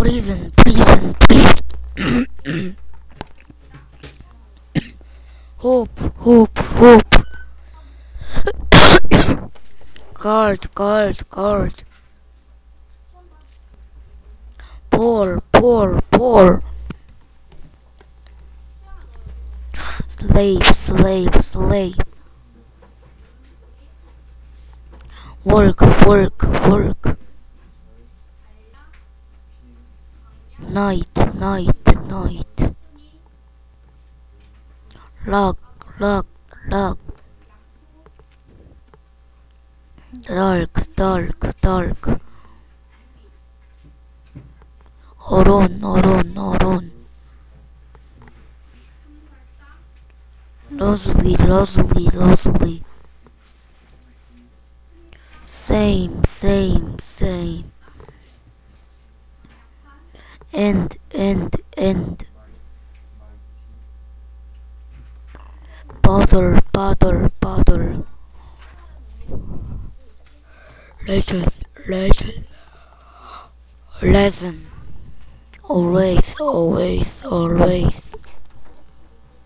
prison. Hope. Guard. Paul. Slave. Work. Night. Lock. Dark. Oron. Loosely. Same. End. Bother. Legend. Lesson. Always.